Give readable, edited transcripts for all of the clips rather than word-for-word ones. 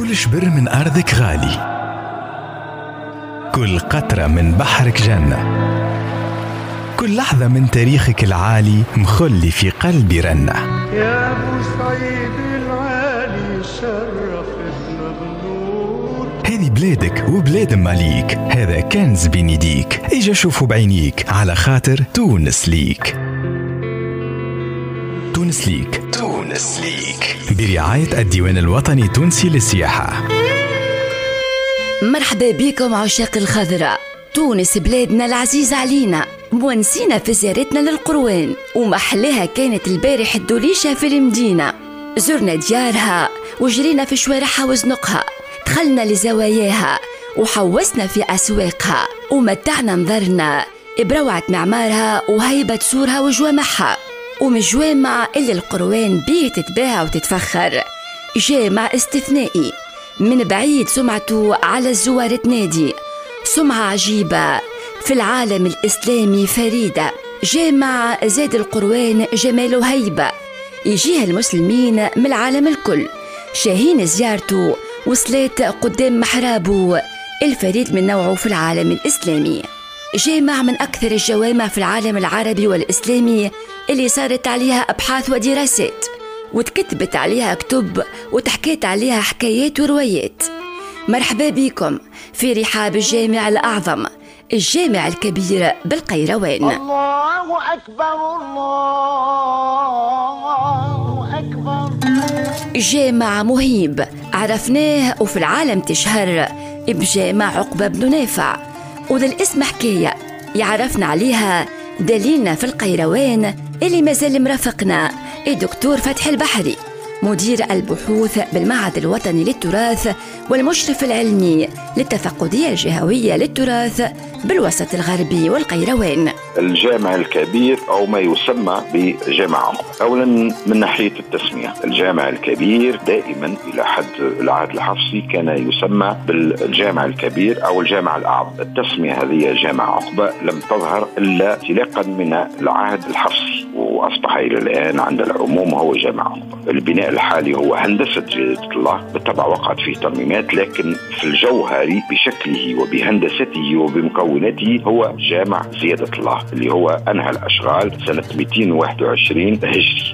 كل شبر من أرضك غالي، كل قطرة من بحرك جنة، كل لحظة من تاريخك العالي مخلي في قلبي رنة. يا أبو سعيد العالي شرفتنا بنور. هذه بلادك وبلاد ماليك، هذا كنز بين يديك، اجا شوفوا بعينيك على خاطر تونس ليك. تونس ليك، تونس ليك برعاية الديوان الوطني التونسي للسياحة. مرحبا بكم عشاق الخضراء. تونس بلادنا العزيزة علينا، ونسينا في زيارتنا للقروان، ومحلها كانت البارح الدوليشة في المدينة. زرنا ديارها وجرينا في شوارعها وزنقها، دخلنا لزواياها وحوسنا في أسواقها، ومتعنا نظرنا بروعة معمارها وهيبة سورها وجوامعها. ومن جوامع اللي القروان بيه تتباهى وتتفخر، جامع استثنائي من بعيد سمعته على الزوار تنادي، سمعة عجيبة في العالم الإسلامي فريدة. جامع زاد القروان جماله هيبة، يجيه المسلمين من العالم الكل شاهين زيارته وصلات قدام محرابه الفريد من نوعه في العالم الإسلامي. جامع من أكثر الجوامع في العالم العربي والإسلامي اللي صارت عليها أبحاث ودراسات، وتكتبت عليها كتب وتحكيت عليها حكايات وروايات. مرحبا بكم في رحاب الجامع الأعظم، الجامع الكبير بالقيروان. الله أكبر، الله أكبر. جامع مهيب عرفناه وفي العالم تشهر بجامع عقبة بن نافع، وذا الاسم حكاية يعرفنا عليها دليلنا في القيروان اللي مازال مرافقنا الدكتور فتحي البحري، مدير البحوث بالمعهد الوطني للتراث والمشرف العلمي للتفقدية الجهوية للتراث بالوسط الغربي والقيروان. الجامع الكبير أو ما يسمى بجامع عقبة، أولا من ناحية التسمية، الجامع الكبير دائما إلى حد العهد الحفصي كان يسمى بالجامع الكبير أو الجامع الأعظم. التسمية هذه جامع عقبة لم تظهر إلا انطلاقا من العهد الحفصي، وأصبح إلى الآن عند العموم هو جامع عقبة. البناء الحالي هو هندسة جلالة الله، بالطبع وقعت فيه ترميمات، لكن في الجوهري بشكله وبهندسته وبمكوناته هو جامع زيادة الله اللي هو أنهى الأشغال سنة 221 هجري.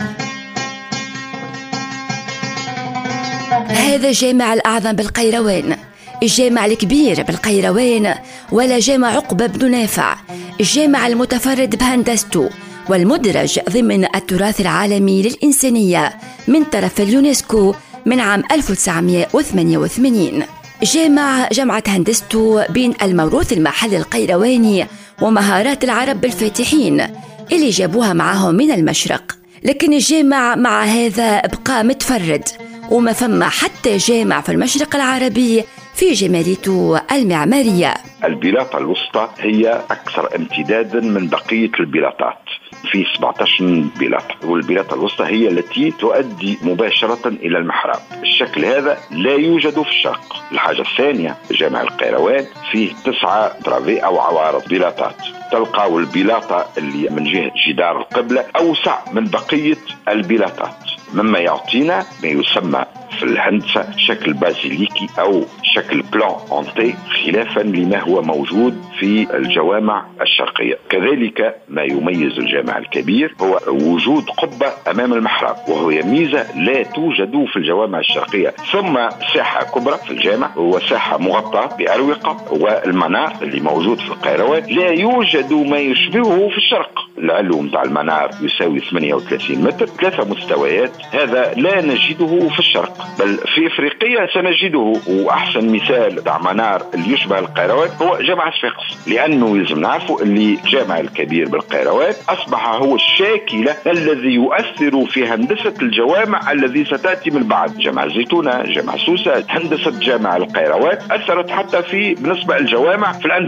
هذا جامع الأعظم بالقيروان، الجامع الكبير بالقيروان، ولا جامع عقبة بن نافع، الجامع المتفرد بهندسته والمدرج ضمن التراث العالمي للإنسانية من طرف اليونسكو من عام 1988. جامع جمعت هندسته بين الموروث المحلي القيرواني ومهارات العرب الفاتحين اللي جابوها معهم من المشرق، لكن الجامع مع هذا بقى متفرد، وما فما حتى جامع في المشرق العربي في جماليته المعمارية. البلاطة الوسطى هي أكثر امتدادا من بقية البلاطات، في 17 بلاطة، والبلاطة الوسطى هي التي تؤدي مباشرة إلى المحراب. الشكل هذا لا يوجد في الشرق. الحاجة الثانية، جامع القيروان فيه 9 درافي أو عوارض بلاطات. تلقى البلاطة اللي من جهة جدار القبلة أوسع من بقية البلاطات، مما يعطينا ما يسمى في الهندسة شكل بازيليكي أو شكل بلان أنتي، خلافا لما هو موجود في الجوامع الشرقية. كذلك ما يميز الجامع الكبير هو وجود قبة أمام المحراب، وهو ميزة لا توجد في الجوامع الشرقية. ثم ساحة كبرى في الجامع، هو ساحة مغطاة بأروقة، والمنار اللي موجود في القيروان لا يوجد ما يشبهه في الشرق. العلو متاع المنار يساوي 38 متر، 3 مستويات، هذا لا نجده في الشرق بل في افريقيا سنجده. واحسن مثال تاع منار اللي يشبه القيروان هو جامع صفاقس، لانه يلزم نعرفوا اللي الجامع الكبير بالقيروان اصبح هو الشاكله الذي يؤثر في هندسه الجوامع الذي ستاتي من بعد. جامع الزيتونه، جامع سوسه، هندسه جامع القيروان اثرت حتى في بالنسبه للجوامع في الاندلس.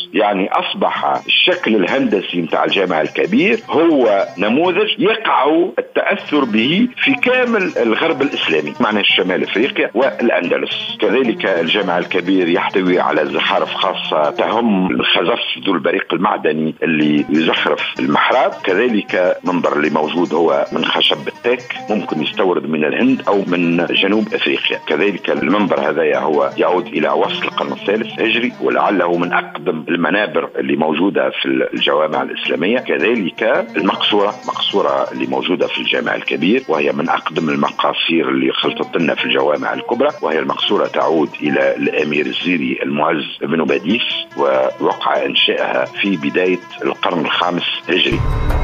يعني أصبح الشكل الهندسي متاع الجامع الكبير هو نموذج يقع التأثر به في كامل الغرب الإسلامي، معنى الشمال أفريقيا والأندلس. كذلك الجامع الكبير يحتوي على زخارف خاصة تهم الخزف ذو البريق المعدني اللي يزخرف المحراب. كذلك منبر اللي موجود هو من خشب التاك، ممكن يستورد من الهند أو من جنوب أفريقيا. كذلك المنبر هذا هو يعود إلى وسط القرن الثالث هجري، ولعله من أقدم المنابر اللي موجودة في الجوامع الإسلامية. كذلك مقصورة اللي موجودة في الجامع الكبير، وهي من أقدم المقاصير اللي خلطت لنا في الجوامع الكبرى، وهي المقصورة تعود إلى الأمير الزيري المعز بن باديس، ووقع إنشائها في بداية القرن الخامس هجري.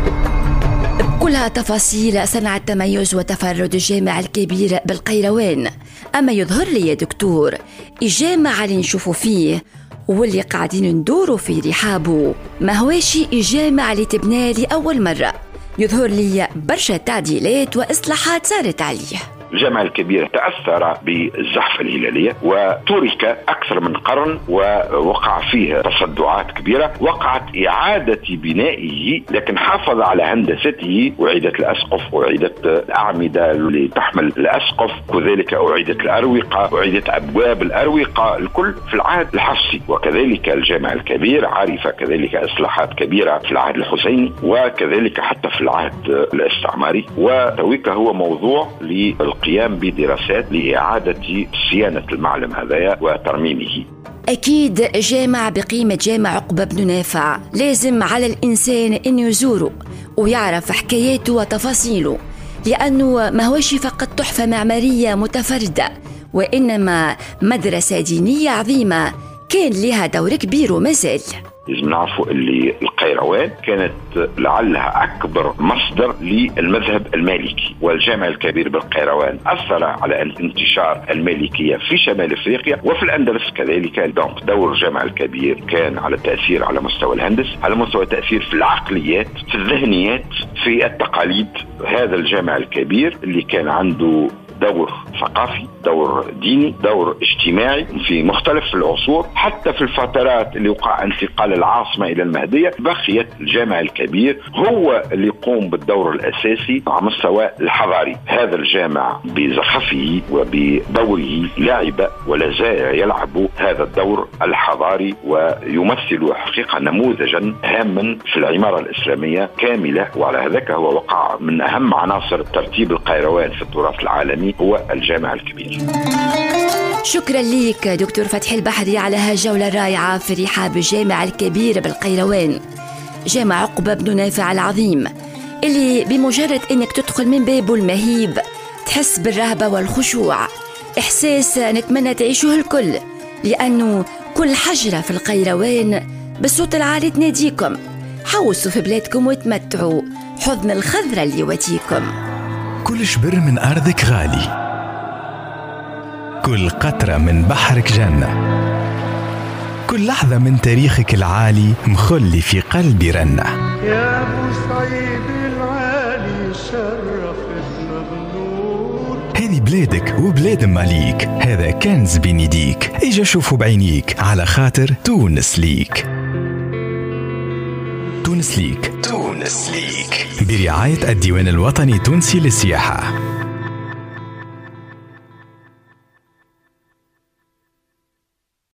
كلها تفاصيل صنع التميز وتفرد الجامع الكبير بالقيروان. أما يظهر لي يا دكتور الجامع اللي نشوفوا فيه واللي قاعدين ندوروا في رحابه ما هواش الجامع اللي تبنى لأول مرة، يظهر لي برشا تعديلات وإصلاحات صارت عليه. الجامع الكبير تأثر بالزحف الهلالية وترك أكثر من قرن، ووقع فيه تصدعات كبيرة. وقعت إعادة بنائه، لكن حافظ على هندسته، وعيدت الأسقف وعيدت الأعمدة اللي تحمل الأسقف، كذلك أعيدت الأروقة وعيدت أبواب الأروقة، الكل في العهد الحفصي. وكذلك الجامع الكبير عرف كذلك إصلاحات كبيرة في العهد الحسيني، وكذلك حتى في العهد الاستعماري. وتويك هو موضوع القيام بدراسات لإعادة صيانة المعلم هذايا وترميمه. أكيد جامع بقيمة جامع عقبة بن نافع لازم على الإنسان أن يزوره ويعرف حكاياته وتفاصيله، لأنه ما هوش فقط تحفة معمارية متفردة، وإنما مدرسة دينية عظيمة كان لها دور كبير ومازال. لازم نعرفوا اللي القيروان كانت لعلها أكبر مصدر للمذهب المالكي، والجامع الكبير بالقيروان أثر على انتشار المالكية في شمال أفريقيا وفي الأندلس كذلك. دور الجامع الكبير كان على التأثير على مستوى الهندس، على مستوى التأثير في العقليات، في الذهنيات، في التقاليد. هذا الجامع الكبير اللي كان عنده دور ثقافي، دور ديني، دور اجتماعي في مختلف العصور، حتى في الفترات اللي وقع انتقال العاصمة إلى المهدية بقيت الجامع الكبير هو اللي يقوم بالدور الأساسي على مستوى الحضاري. هذا الجامع بزخفه وبدوره لعب ولا زال يلعب هذا الدور الحضاري، ويمثل حقيقة نموذجا هاما في العمارة الإسلامية كاملة. وعلى هذاك هو وقع من أهم عناصر ترتيب القيروان في التراث العالمي هو الجامع الكبير. شكرا لك دكتور فتحي البحري على هالجولة الرائعة في رحاب الجامع الكبير بالقيروان، جامع عقبة بن نافع العظيم اللي بمجرد انك تدخل من بابه المهيب تحس بالرهبة والخشوع، إحساس نتمنى تعيشه الكل، لأنه كل حجرة في القيروان بالصوت العالي تناديكم حوسوا في بلادكم وتمتعوا حضن الخضرة اللي يواتيكم. كل شبر من أرضك غالي، كل قطرة من بحرك جنة، كل لحظة من تاريخك العالي مخلي في قلبي رنة. يا أبو سعيد العالي شرفتنا بنور. هذه بلادك وبلاد ماليك، هذا كنز بين يديك، اجا شوفوا بعينيك على خاطر تونس ليك. تونس ليك برعاية الديوان الوطني التونسي للسياحة.